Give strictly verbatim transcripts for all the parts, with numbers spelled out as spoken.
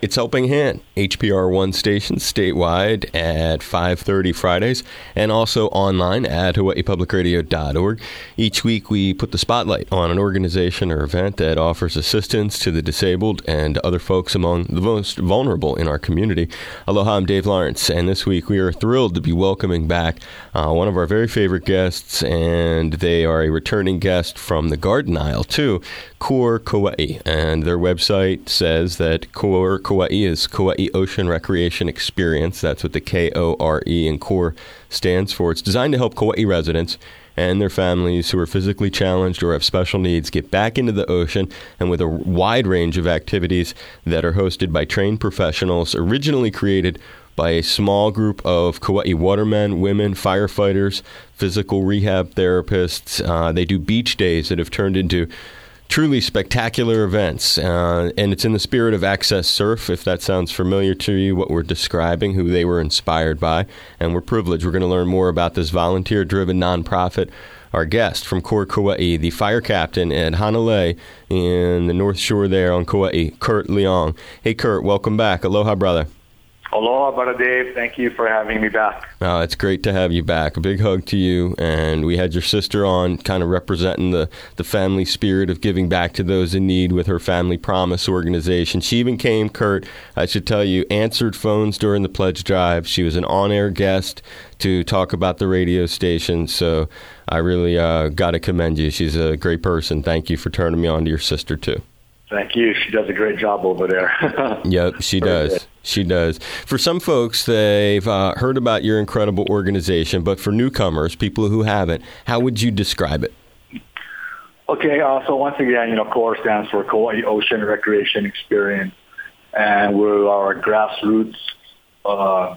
It's Helping Hand, H P R one station statewide at five thirty Fridays, and also online at hawaii public radio dot org. Each week we put the spotlight on an organization or event that offers assistance to the disabled and other folks among the most vulnerable in our community. Aloha, I'm Dave Lawrence, and this week we are thrilled to be welcoming back uh, one of our very favorite guests, and they are a returning guest from the Garden Isle too, Kore Kauai, and their website says that Kore Kauai is Kauai Ocean Recreation Experience. That's what the K O R E in Kore stands for. It's designed to help Kauai residents and their families who are physically challenged or have special needs get back into the ocean, and with a wide range of activities that are hosted by trained professionals, originally created by a small group of Kauai watermen, women, firefighters, physical rehab therapists. Uh, they do beach days that have turned into truly spectacular events, uh, and it's in the spirit of Access Surf, if that sounds familiar to you, what we're describing, who they were inspired by, and we're privileged. We're going to learn more about this volunteer-driven nonprofit. Our guest from Kore Kauai, the fire captain at Hanalei in the North Shore there on Kauai, Kurt Leong. Hey, Kurt, welcome back. Aloha, brother. Aloha, brother Dave. Thank you for having me back. Oh, it's great to have you back. A big hug to you. And we had your sister on, kind of representing the, the family spirit of giving back to those in need with her Family Promise organization. She even came, Kurt, I should tell you, answered phones during the pledge drive. She was an on-air guest to talk about the radio station. So I really uh, got to commend you. She's a great person. Thank you for turning me on to your sister, too. Thank you. She does a great job over there. Yep, she does. Good. She does. For some folks, they've uh, heard about your incredible organization, but for newcomers, people who haven't, how would you describe it? Okay, uh, so once again, you know, Kore stands for Kauai Ocean Recreation Experience, and we're our grassroots uh,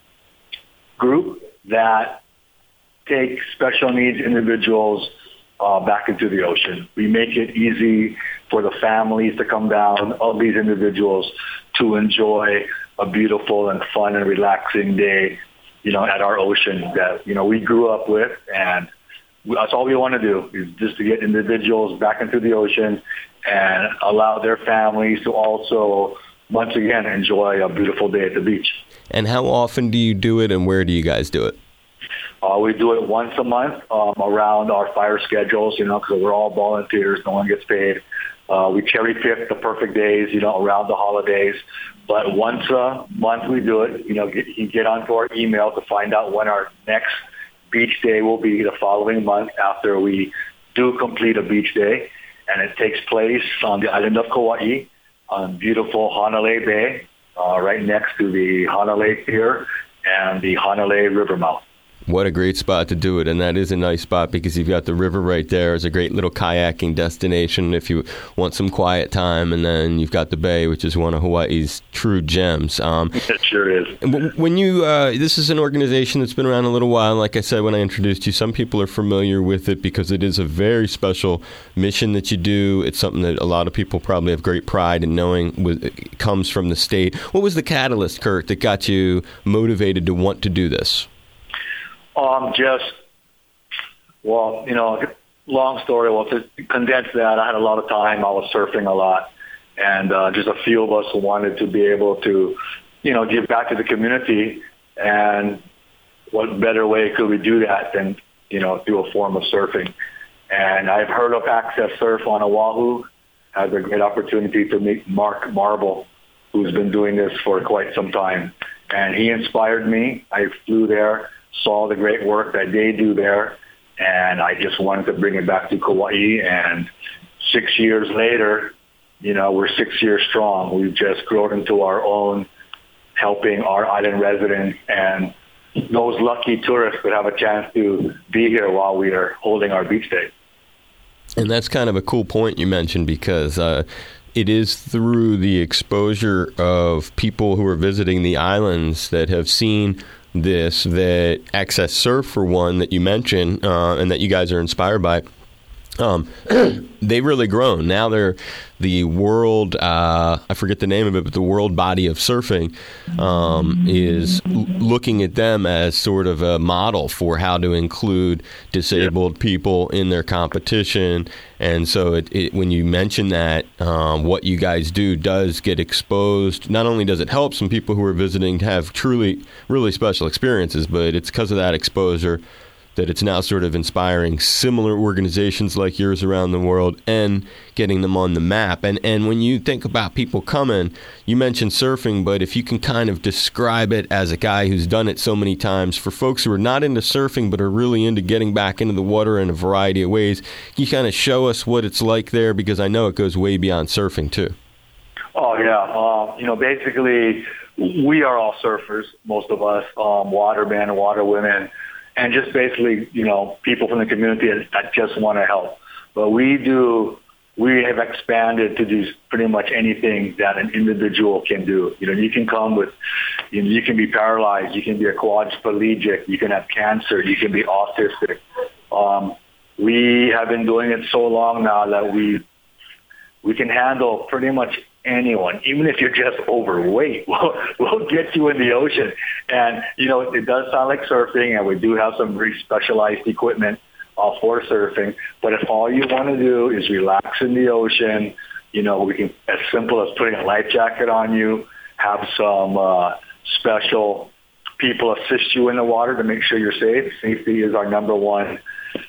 group that takes special needs individuals uh, back into the ocean. We make it easy for the families to come down of these individuals to enjoy a beautiful and fun and relaxing day, you know, at our ocean that, you know, we grew up with. And that's all we want to do is just to get individuals back into the ocean and allow their families to also, once again, enjoy a beautiful day at the beach. And how often do you do it, and where do you guys do it? Uh, we do it once a month um, around our fire schedules, you know, because we're all volunteers. No one gets paid. Uh, we cherry pick the perfect days, you know, around the holidays. But once a month we do it. You know, get, you get onto our email to find out when our next beach day will be the following month after we do complete a beach day. And it takes place on the island of Kauai on beautiful Hanalei Bay, uh, right next to the Hanalei Pier and the Hanalei River mouth. What a great spot to do it, and that is a nice spot because you've got the river right there. It's a great little kayaking destination if you want some quiet time, and then you've got the bay, which is one of Hawaii's true gems. Um, it sure is. When you, uh, this is an organization that's been around a little while. Like I said when I introduced you, some people are familiar with it because it is a very special mission that you do. It's something that a lot of people probably have great pride in knowing it comes from the state. What was the catalyst, Kurt, that got you motivated to want to do this? Um, just, well, you know, long story. Well, to condense that, I had a lot of time. I was surfing a lot. And uh, just a few of us wanted to be able to, you know, give back to the community. And what better way could we do that than, you know, through a form of surfing? And I've heard of Access Surf on Oahu. I had a great opportunity to meet Mark Marble, who's been doing this for quite some time. And he inspired me. I flew there, saw the great work that they do there, and I just wanted to bring it back to Kauai. And six years later, you know, we're six years strong. We've just grown into our own, helping our island residents and those lucky tourists that have a chance to be here while we are holding our beach day. And that's kind of a cool point you mentioned because uh, it is through the exposure of people who are visiting the islands that have seen this, that Access Surf, for one, that you mentioned, uh, and that you guys are inspired by, Um, they've really grown. Now they're the world, uh, I forget the name of it, but the world body of surfing um, is l- looking at them as sort of a model for how to include disabled people in their competition. And so it, it, when you mention that, um, what you guys do does get exposed. Not only does it help some people who are visiting to have truly, really special experiences, but it's because of that exposure that it's now sort of inspiring similar organizations like yours around the world and getting them on the map. And and when you think about people coming, you mentioned surfing, but if you can kind of describe it as a guy who's done it so many times, for folks who are not into surfing but are really into getting back into the water in a variety of ways, can you kind of show us what it's like there? Because I know it goes way beyond surfing, too. Oh, yeah. Uh, you know, basically, we are all surfers, most of us, um, watermen, waterwomen, and just basically, you know, people from the community that just want to help. But we do, we have expanded to do pretty much anything that an individual can do. You know, you can come with, you know, you can be paralyzed, you can be a quadriplegic, you can have cancer, you can be autistic. Um, we have been doing it so long now that we we can handle pretty much anyone, even if you're just overweight. We'll, we'll get you in the ocean. And, you know, it does sound like surfing, and we do have some very specialized equipment uh, for surfing. But if all you want to do is relax in the ocean, you know, we can, as simple as putting a life jacket on you, have some uh, special people assist you in the water to make sure you're safe. Safety is our number one.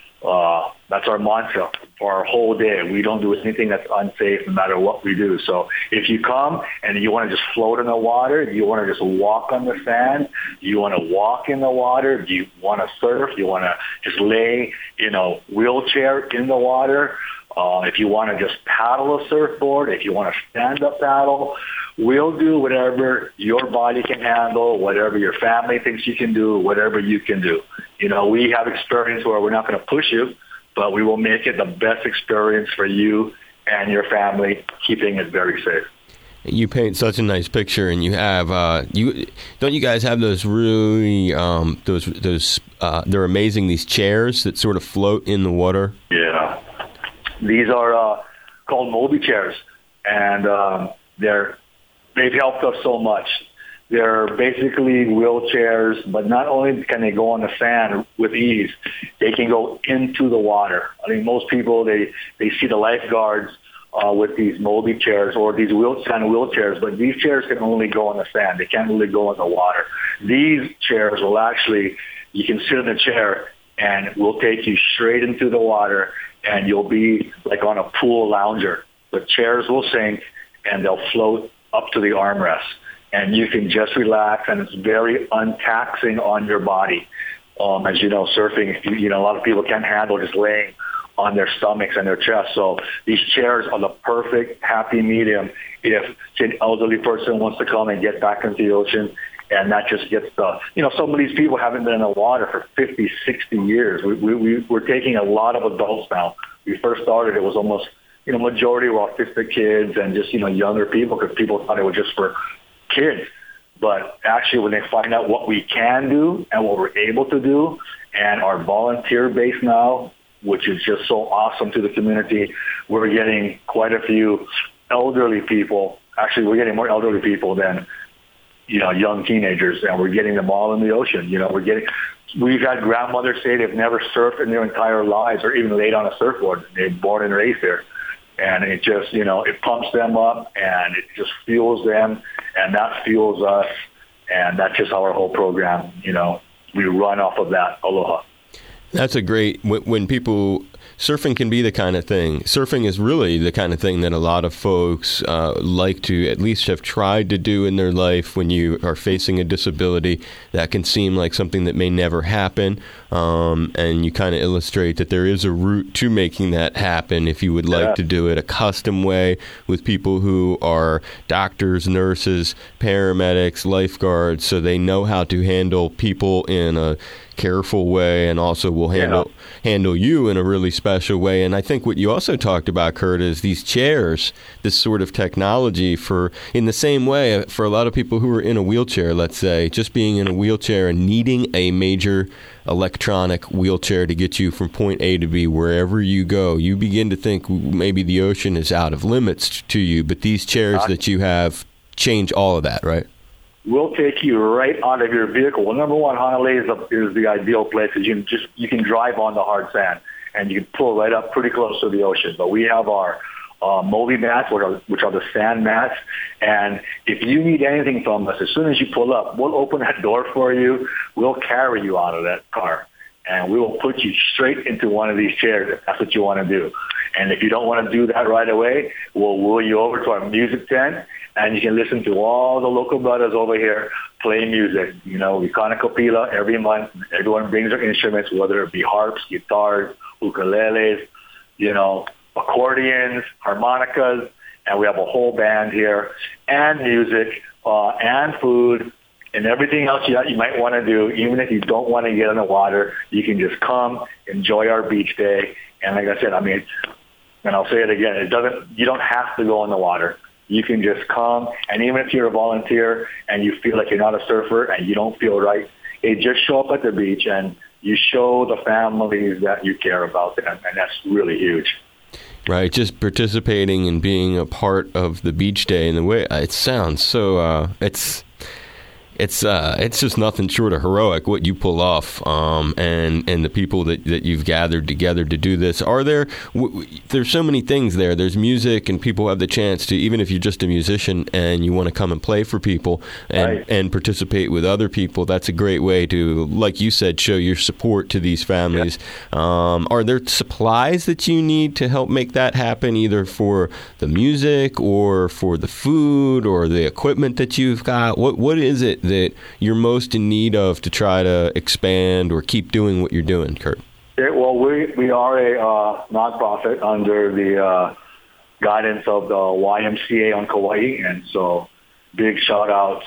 Uh, that's our mantra for our whole day. We don't do anything that's unsafe no matter what we do. So if you come and you want to just float in the water, you want to just walk on the sand, you want to walk in the water, you want to surf, you want to just lay in a wheelchair in the water, uh, if you want to just paddle a surfboard, if you want to stand up paddle, we'll do whatever your body can handle, whatever your family thinks you can do, whatever you can do. You know, we have experience where we're not going to push you, but we will make it the best experience for you and your family, keeping it very safe. You paint such a nice picture, and you have uh, you don't you guys have those really um, those those uh, they're amazing, these chairs that sort of float in the water. Yeah, these are uh, called Moby chairs, and um, they're they've helped us so much. They're basically wheelchairs, but not only can they go on the sand with ease, they can go into the water. I mean, most people, they, they see the lifeguards uh, with these Moby chairs or these wheel, sand wheelchairs, but these chairs can only go on the sand. They can't really go in the water. These chairs will actually, you can sit in the chair and we'll take you straight into the water, and you'll be like on a pool lounger. The chairs will sink and they'll float up to the armrest. And you can just relax, and it's very untaxing on your body. Um, as you know, surfing, you, you know, a lot of people can't handle just laying on their stomachs and their chests. So these chairs are the perfect happy medium if an elderly person wants to come and get back into the ocean, and that just gets the, you know, some of these people haven't been in the water for fifty, sixty years. We, we, we, we're taking a lot of adults now. We first started, it was almost, you know, majority were autistic kids and just, you know, younger people, because people thought it was just for kids. But actually, when they find out what we can do and what we're able to do, and our volunteer base now, which is just so awesome to the community, we're getting quite a few elderly people. Actually, we're getting more elderly people than, you know, young teenagers, and we're getting them all in the ocean. You know, we're getting, we've had grandmothers say they've never surfed in their entire lives or even laid on a surfboard. They're born and raised there. And it just, you know, it pumps them up, and it just fuels them, and that fuels us. And that's just our whole program, you know, we run off of that. Aloha. That's a great, when people, surfing can be the kind of thing. Surfing is really the kind of thing that a lot of folks uh, like to at least have tried to do in their life. When you are facing a disability, that can seem like something that may never happen. Um, and you kind of illustrate that there is a route to making that happen if you would like yeah. to do it a custom way with people who are doctors, nurses, paramedics, lifeguards, so they know how to handle people in a careful way, and also will handle yeah. handle you in a really special way. And I think what you also talked about, Kurt, is these chairs, this sort of technology for, in the same way, for a lot of people who are in a wheelchair, let's say, just being in a wheelchair and needing a major electronic wheelchair to get you from point A to B wherever you go. You begin to think maybe the ocean is out of limits to you, but these chairs uh, that you have change all of that, right? We'll take you right out of your vehicle. Well, number one, Honolulu is, a, is the ideal place because you can just you can drive on the hard sand and you can pull right up pretty close to the ocean. But we have our uh, Moby mats, which are, which are the sand mats, and if you need anything from us, as soon as you pull up, we'll open that door for you. We'll carry you out of that car, and we will put you straight into one of these chairs if that's what you want to do. And if you don't want to do that right away, we'll wheel you over to our music tent, and you can listen to all the local brothers over here play music. You know, we Kanakapila every month. Everyone brings their instruments, whether it be harps, guitars, ukuleles, you know, accordions, harmonicas, and we have a whole band here, and music, uh, and food, and everything else you, you might want to do. Even if you don't want to get in the water, you can just come, enjoy our beach day. And like I said, I mean, and I'll say it again, it doesn't. You don't have to go in the water. You can just come, and even if you're a volunteer and you feel like you're not a surfer and you don't feel right, hey, just show up at the beach and you show the families that you care about them, and that's really huge. Right, just participating and being a part of the beach day in the way it sounds so. Uh, it's. It's uh, it's just nothing short of heroic what you pull off, um, and and the people that, that you've gathered together to do this. Are there? W- w- there's so many things there. There's music, and people have the chance to, even if you're just a musician and you want to come and play for people and right. and participate with other people. That's a great way to, like you said, show your support to these families. Yeah. Um, are there supplies that you need to help make that happen, either for the music or for the food or the equipment that you've got? What what is it that you're most in need of to try to expand or keep doing what you're doing, Kurt? Yeah, well, we we are a uh, nonprofit under the uh, guidance of the Y M C A on Kauai, and so big shout outs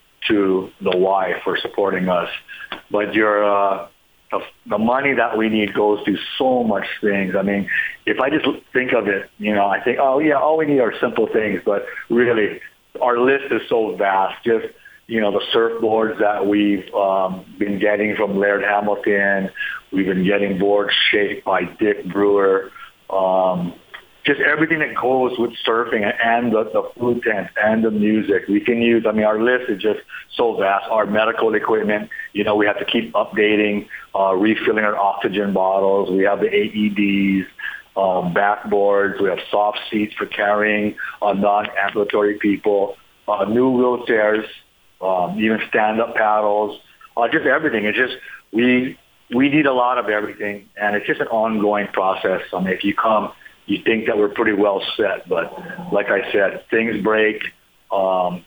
to the Y for supporting us. But your uh, the, the money that we need goes to so much things. I mean, if I just think of it, you know, I think, oh yeah, all we need are simple things, but really, our list is so vast. Just you know, the surfboards that we've um, been getting from Laird Hamilton. We've been getting boards shaped by Dick Brewer. Um, just everything that goes with surfing and the, the food tent and the music. We can use, I mean, our list is just so vast. Our medical equipment, you know, we have to keep updating, uh, refilling our oxygen bottles. We have the A E Ds. Um, backboards. We have soft seats for carrying uh, non-ambulatory people. Uh, new wheelchairs. Um, even stand-up paddles, uh, just everything. It's just we we need a lot of everything, and it's just an ongoing process. I mean, if you come, you think that we're pretty well set, but like I said, things break. Um,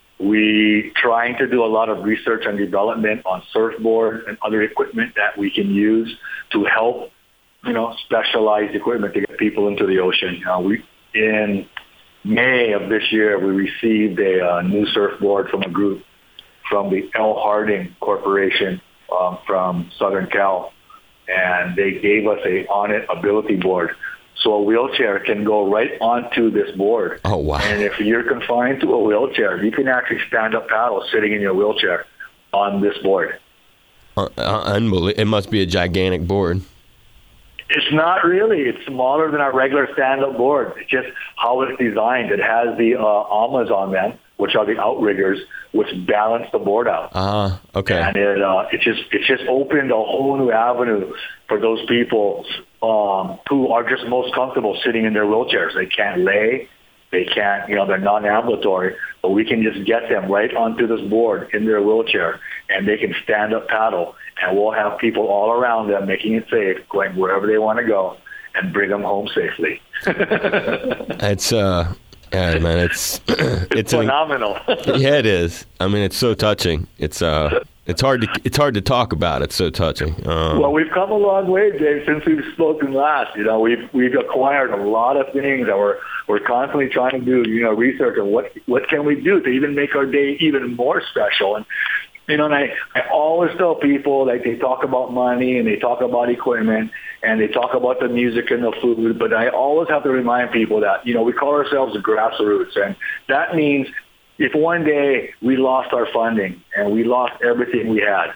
we trying to do a lot of research and development on surfboards and other equipment that we can use to help, you know, specialized equipment to get people into the ocean. Uh, we in May of this year, we received a uh, new surfboard from a group from the L. Harding Corporation um, from Southern Cal, and they gave us a On-It Ability board. So a wheelchair can go right onto this board. Oh, wow. And if you're confined to a wheelchair, you can actually stand up paddle sitting in your wheelchair on this board. Uh, uh, unbelievable. It must be a gigantic board. It's not really. It's smaller than our regular stand-up board. It's just how it's designed. It has the uh, Almas on them, which are the outriggers, which balance the board out. Ah, uh, okay. And it uh, it just it just opened a whole new avenue for those people um, who are just most comfortable sitting in their wheelchairs. They can't lay. They can't, you know, they're non-ambulatory, but we can just get them right onto this board in their wheelchair, and they can stand up paddle, and we'll have people all around them making it safe, going wherever they want to go, and bring them home safely. It's, uh, yeah, man, it's, it's, it's phenomenal. An, yeah, it is. I mean, it's so touching. It's, uh, It's hard to it's hard to talk about. It's so touching. Um, well, we've come a long way, Dave, since we've spoken last. You know, we've we've acquired a lot of things, and we're we're constantly trying to do you know research on what what can we do to even make our day even more special. And You know, and I, I always tell people, like, they talk about money and they talk about equipment and they talk about the music and the food, but I always have to remind people that, you know, we call ourselves the grassroots, and that means if one day we lost our funding and we lost everything we had,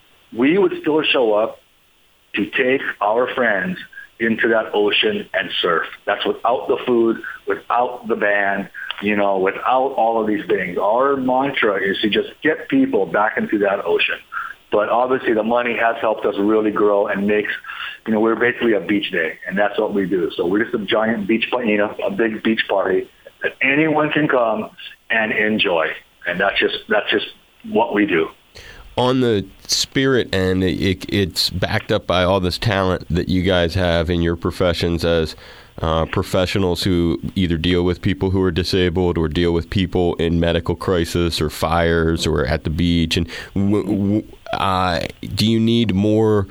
we would still show up to take our friends into that ocean and surf. That's without the food, without the band, you know, without all of these things. Our mantra is to just get people back into that ocean. But obviously the money has helped us really grow and makes, you know, we're basically a beach day, and that's what we do. So we're just a giant beach party, you know, a big beach party that anyone can come and enjoy. And that's just, that's just what we do. On the spirit end, it, it's backed up by all this talent that you guys have in your professions as uh, professionals who either deal with people who are disabled or deal with people in medical crisis or fires or at the beach. And w- w- uh, do you need more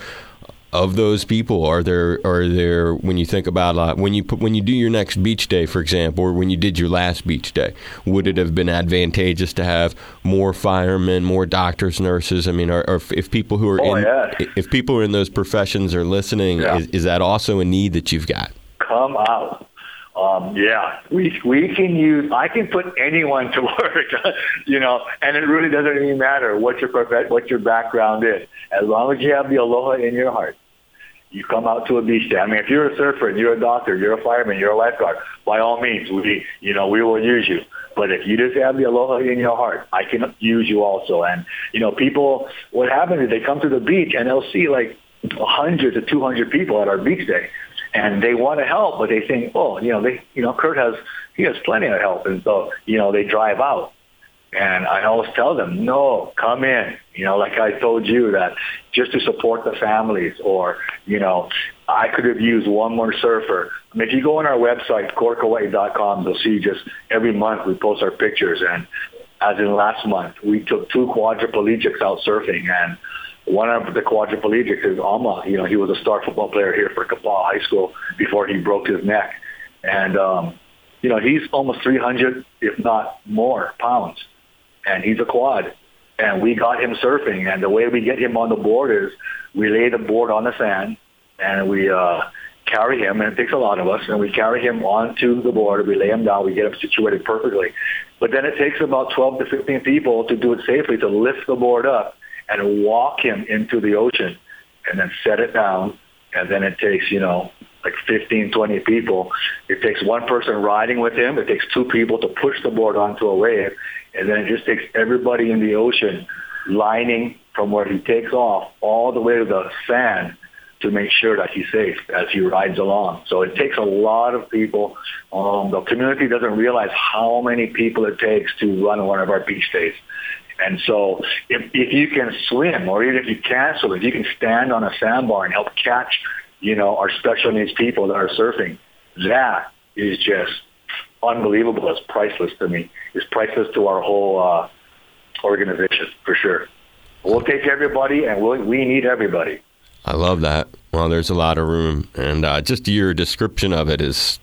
of those people? Are there, are there, when you think about uh, when you put, when you do your next beach day, for example, or when you did your last beach day, would it have been advantageous to have more firemen, more doctors, nurses? I mean, are, are if people who are oh, in, yeah. if people are in those professions are listening, yeah. is, is that also a need that you've got? Come out. Um, yeah, we we can use, I can put anyone to work, you know, and it really doesn't even matter what your what your background is. As long as you have the aloha in your heart, you come out to a beach day. I mean, if you're a surfer and you're a doctor, you're a fireman, you're a lifeguard, by all means, we, you know, we will use you. But if you just have the aloha in your heart, I can use you also. And, you know, people, what happens is they come to the beach and they'll see like one hundred to two hundred people at our beach day. And they want to help, but they think, oh, you know, they, you know, Kurt has, he has plenty of help. And so, you know, they drive out. And I always tell them, no, come in. You know, like I told you, that just to support the families, or, you know, I could have used one more surfer. I mean, if you go on our website, Cork Hawaii dot com, you'll see just every month we post our pictures. And as in last month, we took two quadriplegics out surfing, and one of the quadriplegics is Alma. You know, he was a star football player here for Kapaa High School before he broke his neck. And, um, you know, he's almost three hundred, if not more, pounds. And he's a quad. And we got him surfing. And the way we get him on the board is we lay the board on the sand and we uh, carry him. And it takes a lot of us. And we carry him onto the board. We lay him down. We get him situated perfectly. But then it takes about twelve to fifteen people to do it safely, to lift the board up and walk him into the ocean and then set it down. And then it takes, you know, like fifteen, twenty people. It takes one person riding with him. It takes two people to push the board onto a wave. And then it just takes everybody in the ocean lining from where he takes off all the way to the sand to make sure that he's safe as he rides along. So it takes a lot of people. Um, the community doesn't realize how many people it takes to run one of our beach days. And so if, if you can swim, or even if you can't swim, if you can stand on a sandbar and help catch, you know, our special needs people that are surfing, that is just unbelievable. It's priceless to me. It's priceless to our whole uh, organization, for sure. We'll take everybody, and we'll, we need everybody. I love that. Well, there's a lot of room. And uh, just your description of it is,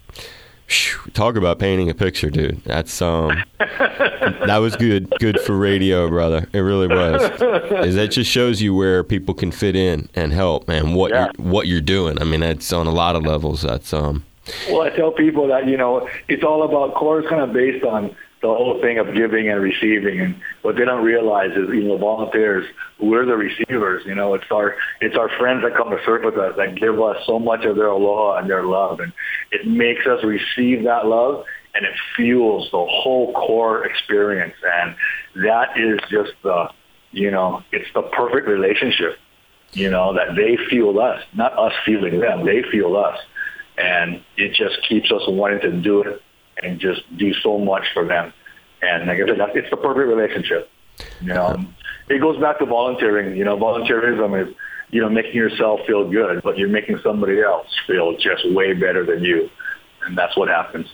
whew, talk about painting a picture, dude. That's um, that was good, good for radio, brother. It really was. Is that just shows you where people can fit in and help, and what yeah. you're, what you're doing. I mean, that's on a lot of levels. That's um. Well, I tell people that, you know, it's all about, core is kind of based on the whole thing of giving and receiving, and what they don't realize is, you know, volunteers, we're the receivers. You know, it's our it's our friends that come to surf with us that give us so much of their aloha and their love, and it makes us receive that love, and it fuels the whole core experience. And that is just the, you know, it's the perfect relationship, you know, that they feel us, not us feeling them. They feel us, and it just keeps us wanting to do it and just do so much for them. And like I said, it's the perfect relationship. You know, it goes back to volunteering. You know, volunteerism is, you know, making yourself feel good, but you're making somebody else feel just way better than you. And that's what happens.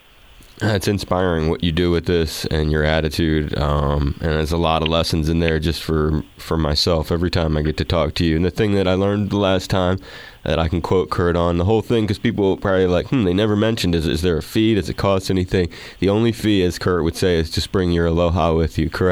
It's inspiring what you do with this and your attitude. Um, and there's a lot of lessons in there just for, for myself every time I get to talk to you. And the thing that I learned the last time that I can quote Kurt on the whole thing, because people probably like, hmm, they never mentioned, is, is there a fee? Does it cost anything? The only fee, as Kurt would say, is just bring your aloha with you, correct?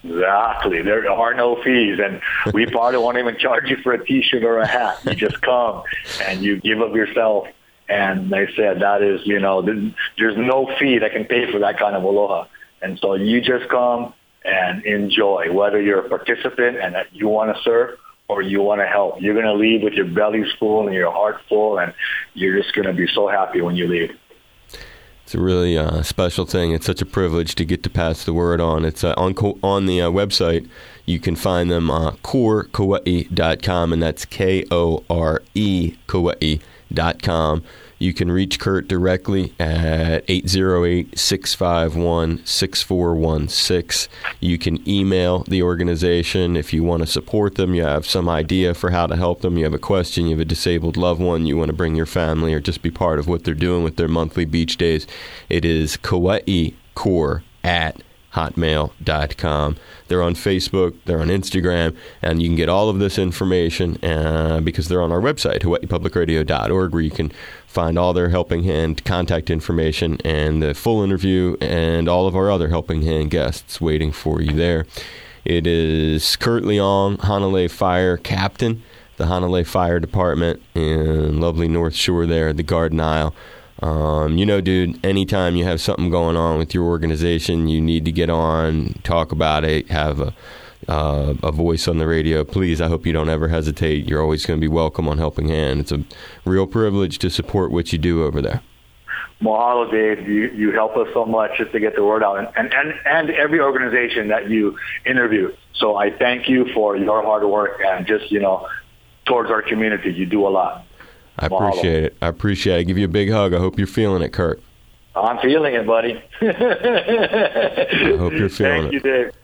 Exactly. There are no fees, and we probably won't even charge you for a T-shirt or a hat. You just come and you give of yourself. And they said that is, you know, there's no fee that can pay for that kind of aloha. And so you just come and enjoy, whether you're a participant and that you want to serve or you want to help. You're going to leave with your belly full and your heart full, and you're just going to be so happy when you leave. It's a really uh, special thing. It's such a privilege to get to pass the word on. It's uh, on on the uh, website. You can find them uh, core kauai dot com, and that's K O R E Kauai dot com. You can reach Kurt directly at eight zero eight, six five one, six four one six. You can email the organization if you want to support them, you have some idea for how to help them, you have a question, you have a disabled loved one, you want to bring your family or just be part of what they're doing with their monthly beach days. It is Kauai Core at hotmail dot com. They're on Facebook, they're on Instagram, and you can get all of this information uh, because they're on our website, hawaii public radio dot org, where you can find all their Helping Hand contact information and the full interview and all of our other Helping Hand guests waiting for you there. It is Kurt Leong, Hanalei Fire Captain, the Hanalei Fire Department in lovely North Shore there, the Garden Isle. Um, you know, dude, anytime you have something going on with your organization, you need to get on, talk about it, have a, uh, a voice on the radio. Please, I hope you don't ever hesitate. You're always going to be welcome on Helping Hand. It's a real privilege to support what you do over there. Mahalo, Dave. You, you help us so much just to get the word out, and, and, and, and every organization that you interview. So I thank you for your hard work and just, you know, towards our community. You do a lot. I appreciate it. I appreciate it. I give you a big hug. I hope you're feeling it, Kurt. I'm feeling it, buddy. I hope you're feeling Thank it. you, Dave.